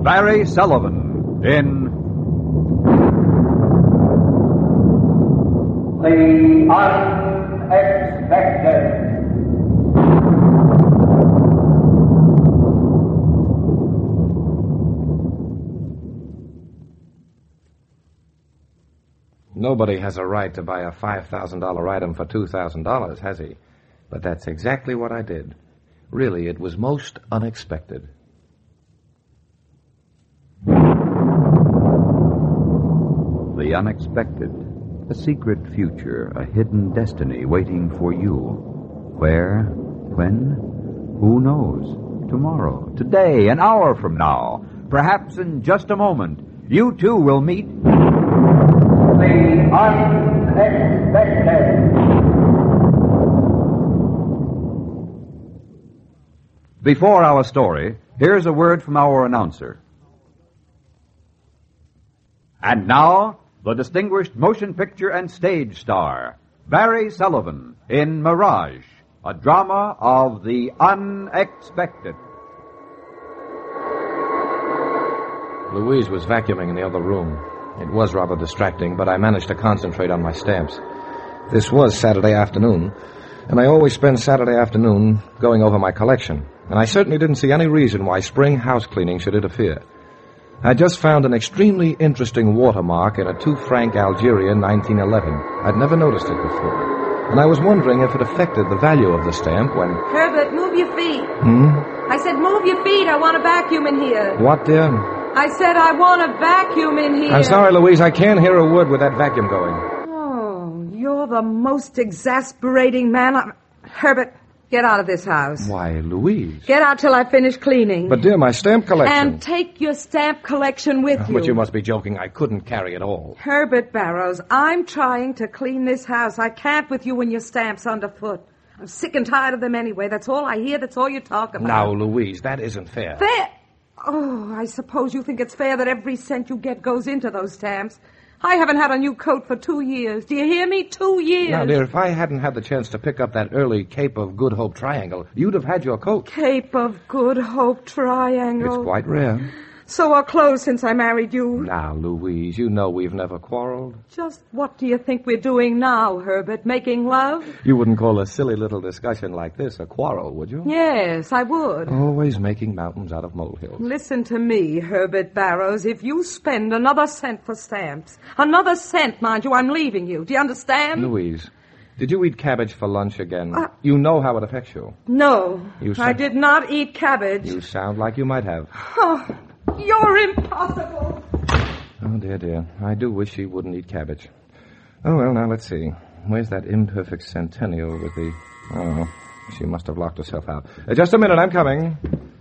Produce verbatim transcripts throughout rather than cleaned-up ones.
Barry Sullivan in The Unexpected. Nobody has a right to buy a five thousand dollars item for two thousand dollars, has he? But that's exactly what I did. Really, it was most unexpected. The Unexpected. A secret future, a hidden destiny waiting for you. Where? When? Who knows? Tomorrow, today, an hour from now, perhaps in just a moment, you too will meet The Unexpected. Before our story, here's a word from our announcer. And now, the distinguished motion picture and stage star, Barry Sullivan, in Mirage, a drama of the unexpected. Louise was vacuuming in the other room. It was rather distracting, but I managed to concentrate on my stamps. This was Saturday afternoon, and I always spend Saturday afternoon going over my collection, and I certainly didn't see any reason why spring house cleaning should interfere. I just found an extremely interesting watermark in a two-franc Algerian nineteen eleven. I'd never noticed it before, and I was wondering if it affected the value of the stamp when... Herbert, move your feet. Hmm? I said move your feet. I want a vacuum in here. What, dear? I said I want a vacuum in here. I'm sorry, Louise. I can't hear a word with that vacuum going. Oh, you're the most exasperating man I... Herbert, get out of this house. Why, Louise. Get out till I finish cleaning. But, dear, my stamp collection... And take your stamp collection with you. But you must be joking. I couldn't carry it all. Herbert Barrows, I'm trying to clean this house. I can't with you and your stamps underfoot. I'm sick and tired of them anyway. That's all I hear. That's all you talk about. Now, Louise, that isn't fair. Fair? Oh, I suppose you think it's fair that every cent you get goes into those stamps. I haven't had a new coat for two years. Do you hear me? Two years. Now, dear, if I hadn't had the chance to pick up that early Cape of Good Hope triangle, you'd have had your coat. Cape of Good Hope triangle. It's quite rare. So are clothes since I married you. Now, Louise, you know we've never quarreled. Just what do you think we're doing now, Herbert? Making love? You wouldn't call a silly little discussion like this a quarrel, would you? Yes, I would. Always making mountains out of molehills. Listen to me, Herbert Barrows. If you spend another cent for stamps, another cent, mind you, I'm leaving you. Do you understand? Louise, did you eat cabbage for lunch again? Uh, you know how it affects you. No, You I sound- did not eat cabbage. You sound like you might have. Oh, you're impossible. Oh, dear, dear. I do wish she wouldn't eat cabbage. Oh, well, now, let's see. Where's that imperfect centennial with the... Oh, she must have locked herself out. Uh, just a minute, I'm coming.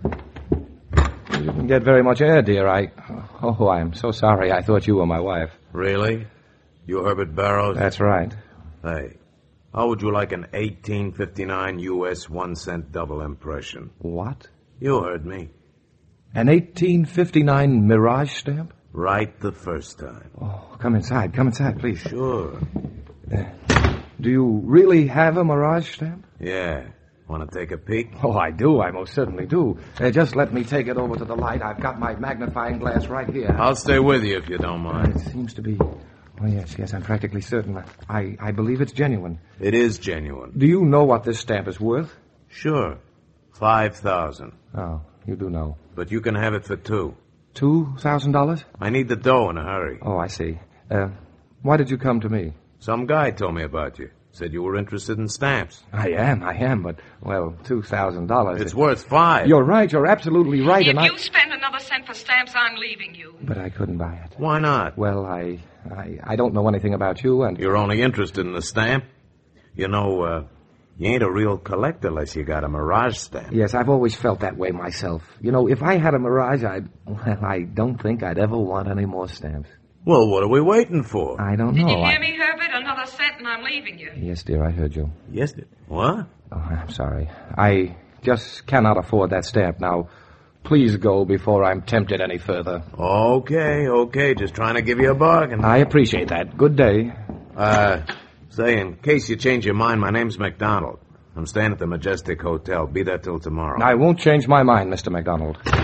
You didn't get very much air, dear. I... Oh, I'm so sorry. I thought you were my wife. Really? You Herbert Barrows? That's right. Hey, how would you like an eighteen fifty-nine U S one-cent double impression? What? You heard me. An eighteen fifty-nine Mirage stamp? Right the first time. Oh, come inside. Come inside, please. Sure. Uh, do you really have a Mirage stamp? Yeah. Want to take a peek? Oh, I do. I most certainly do. Uh, just let me take it over to the light. I've got my magnifying glass right here. I'll stay with you if you don't Uh, mind. it seems to be... Oh, yes, yes, I'm practically certain. I, I believe it's genuine. It is genuine. Do you know what this stamp is worth? Sure. Five thousand. Oh, you do know. But you can have it for two. Two thousand dollars? I need the dough in a hurry. Oh, I see. Uh, why did you come to me? Some guy told me about you. Said you were interested in stamps. I am, I am, but, well, two thousand dollars. It's worth five. You're right, you're absolutely right, If and I... you spend another cent for stamps, I'm leaving you. But I couldn't buy it. Why not? Well, I, I, I don't know anything about you, and... You're only interested in the stamp. You know, uh, you ain't a real collector unless you got a Mirage stamp. Yes, I've always felt that way myself. You know, if I had a Mirage, I'd... Well, I don't think I'd ever want any more stamps. Well, what are we waiting for? I don't know. Did you hear I... me, Herbert? Another cent and I'm leaving you. Yes, dear, I heard you. Yes, what? Oh, I'm sorry. I just cannot afford that stamp. Now, please go before I'm tempted any further. Okay, okay. Just trying to give you a bargain. I appreciate that. Good day. Uh, say, in case you change your mind, my name's McDonald. I'm staying at the Majestic Hotel. Be there till tomorrow. I won't change my mind, Mister McDonald.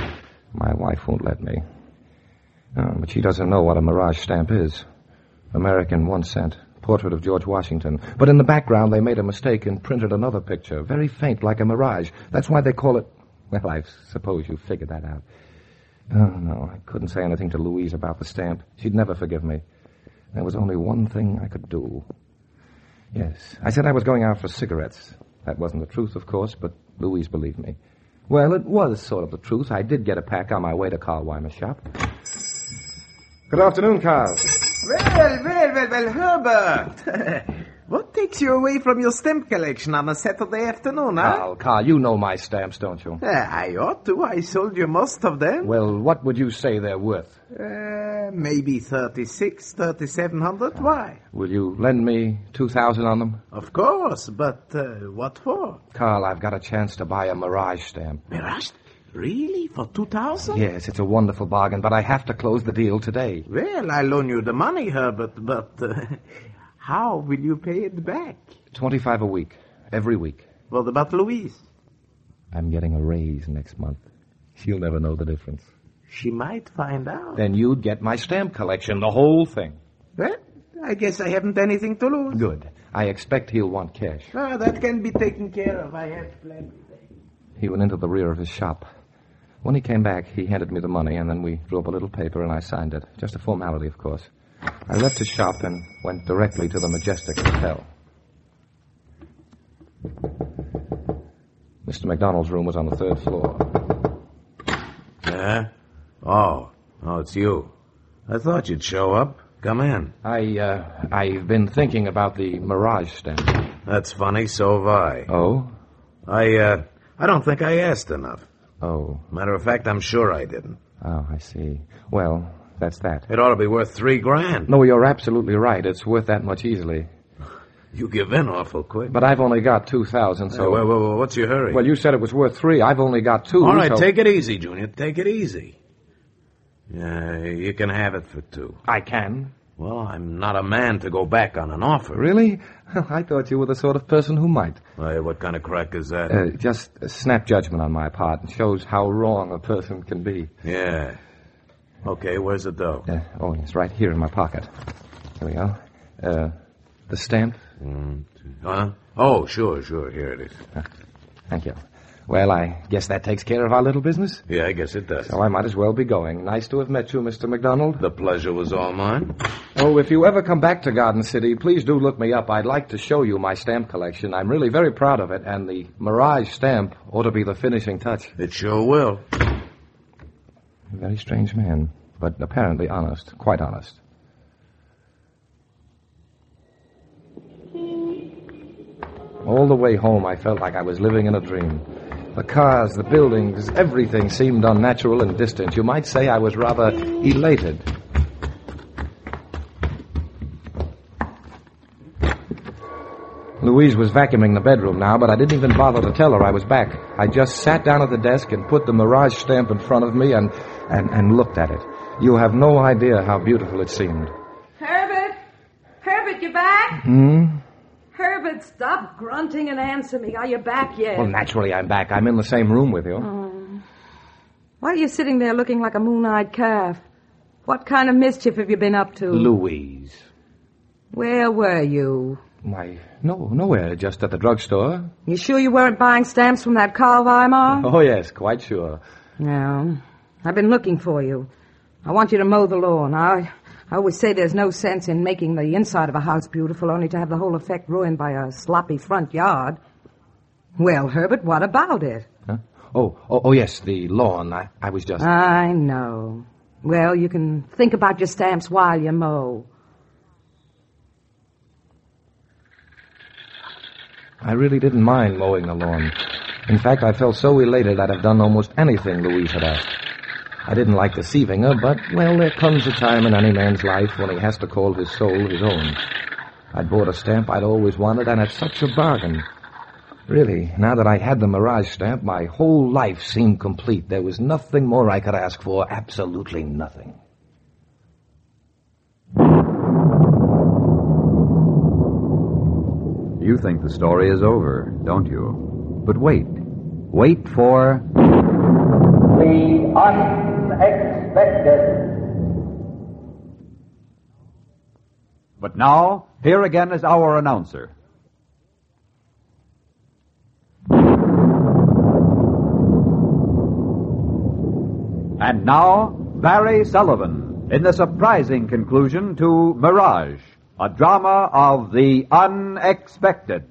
My wife won't let me. Oh, but she doesn't know what a Mirage stamp is. American one cent. Portrait of George Washington. But in the background, they made a mistake and printed another picture. Very faint, like a mirage. That's why they call it... Well, I suppose you figured that out. Oh, no, I couldn't say anything to Louise about the stamp. She'd never forgive me. There was only one thing I could do. Yes, I said I was going out for cigarettes. That wasn't the truth, of course, but Louise believed me. Well, it was sort of the truth. I did get a pack on my way to Carl Weimer's shop. Good afternoon, Carl. Well, well, well, well, Herbert. What takes you away from your stamp collection on a Saturday afternoon, huh? Carl, Carl, you know my stamps, don't you? Uh, I ought to. I sold you most of them. Well, what would you say they're worth? Uh, maybe thirty-six, thirty-seven hundred. Why? Will you lend me two thousand on them? Of course, but uh, what for? Carl, I've got a chance to buy a Mirage stamp. Mirage? Really? For two thousand? Yes, it's a wonderful bargain, but I have to close the deal today. Well, I'll loan you the money, Herbert, but uh, how will you pay it back? Twenty-five a week, every week. What about Louise? I'm getting a raise next month. She'll never know the difference. She might find out. Then you'd get my stamp collection, the whole thing. Well, I guess I haven't anything to lose. Good. I expect he'll want cash. Ah, that can be taken care of. I have plenty. He went into the rear of his shop. When he came back, he handed me the money, and then we drew up a little paper, and I signed it. Just a formality, of course. I left his shop and went directly to the Majestic Hotel. Mister McDonald's room was on the third floor. Yeah? Oh. Oh, it's you. I thought you'd show up. Come in. I, uh, I've been thinking about the Mirage stamp. That's funny, so have I. Oh? I, uh, I don't think I asked enough. Oh. Matter of fact, I'm sure I didn't. Oh, I see. Well, that's that. It ought to be worth three grand. No, you're absolutely right. It's worth that much easily. You give in awful quick. But I've only got two thousand, so... Hey, well, well, well, what's your hurry? Well, you said it was worth three. I've only got two. All right, so... take it easy, Junior. Take it easy. Yeah, you can have it for two. I can. Well, I'm not a man to go back on an offer. Really? I thought you were the sort of person who might. Hey, what kind of crack is that? Uh, just a snap judgment on my part. It shows how wrong a person can be. Yeah. Okay, where's the dough? Uh, oh, it's right here in my pocket. Here we go. Uh, the stamp. Mm, huh? Oh, sure, sure. Here it is. Uh, thank you. Well, I guess that takes care of our little business. Yeah, I guess it does. So I might as well be going. Nice to have met you, Mister McDonald. The pleasure was all mine. Oh, if you ever come back to Garden City, please do look me up. I'd like to show you my stamp collection. I'm really very proud of it, and the Mirage stamp ought to be the finishing touch. It sure will. A very strange man, but apparently honest. Quite honest. All the way home, I felt like I was living in a dream. The cars, the buildings, everything seemed unnatural and distant. You might say I was rather elated. Louise was vacuuming the bedroom now, but I didn't even bother to tell her I was back. I just sat down at the desk and put the Mirage stamp in front of me and, and, and looked at it. You have no idea how beautiful it seemed. Herbert? Herbert, you back? Hmm? Herbert, stop grunting and answer me. Are you back yet? Well, naturally I'm back. I'm in the same room with you. Oh. Why are you sitting there looking like a moon-eyed calf? What kind of mischief have you been up to? Louise. Where were you? Why, no, nowhere. Just at the drugstore. You sure you weren't buying stamps from that Carl Weimar? Oh, yes, quite sure. No. I've been looking for you. I want you to mow the lawn. I... I always say there's no sense in making the inside of a house beautiful only to have the whole effect ruined by a sloppy front yard. Well, Herbert, what about it? Huh? Oh, oh, oh, yes, the lawn. I, I was just... I know. Well, you can think about your stamps while you mow. I really didn't mind mowing the lawn. In fact, I felt so elated I'd have done almost anything Louise had asked. I didn't like deceiving her, but, well, there comes a time in any man's life when he has to call his soul his own. I'd bought a stamp I'd always wanted, and at such a bargain. Really, now that I had the Mirage stamp, my whole life seemed complete. There was nothing more I could ask for, absolutely nothing. You think the story is over, don't you? But wait. Wait for... The unexpected. But now, here again is our announcer. And now, Barry Sullivan, in the surprising conclusion to Mirage, a drama of the unexpected.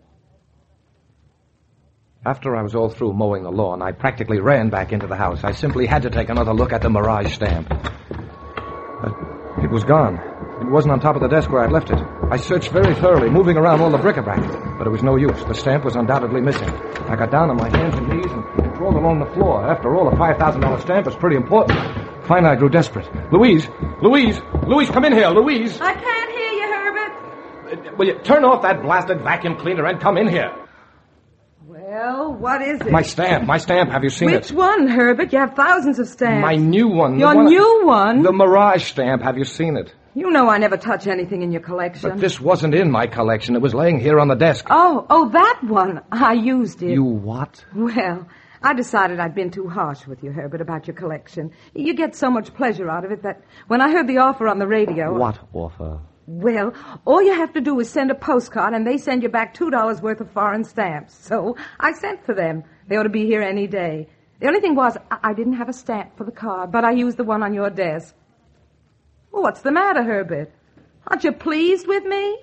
After I was all through mowing the lawn, I practically ran back into the house. I simply had to take another look at the Mirage stamp. But it was gone. It wasn't on top of the desk where I'd left it. I searched very thoroughly, moving around all the bric-a-brac, but it was no use. The stamp was undoubtedly missing. I got down on my hands and knees and crawled along the floor. After all, a five thousand dollars stamp is pretty important. Finally, I grew desperate. Louise! Louise! Louise, come in here! Louise! I can't hear you, Herbert. Uh, Will you turn off that blasted vacuum cleaner and come in here? Well, what is it? My stamp. My stamp. Have you seen Which it? one, Herbert? You have thousands of stamps. My new one. the Your one I- new one? The Mirage stamp. Have you seen it? You know I never touch anything in your collection. But this wasn't in my collection. It was laying here on the desk. Oh, oh, that one. I used it. You what? Well, I decided I'd been too harsh with you, Herbert, about your collection. You get so much pleasure out of it that when I heard the offer on the radio... What offer? Well, all you have to do is send a postcard, and they send you back two dollars worth of foreign stamps. So I sent for them. They ought to be here any day. The only thing was, I, I didn't have a stamp for the card, but I used the one on your desk. Well, what's the matter, Herbert? Aren't you pleased with me?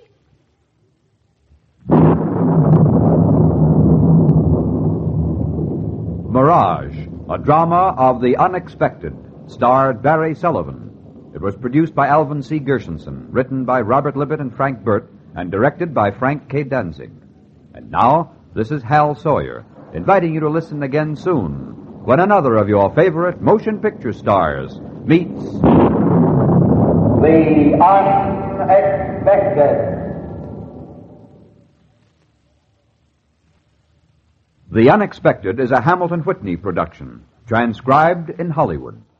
Mirage, a drama of the unexpected, starred Barry Sullivan. It was produced by Alvin C. Gershenson, written by Robert Libet and Frank Burt, and directed by Frank K. Danzig. And now, this is Hal Sawyer, inviting you to listen again soon, when another of your favorite motion picture stars meets... The unexpected. The Unexpected is a Hamilton Whitney production, transcribed in Hollywood.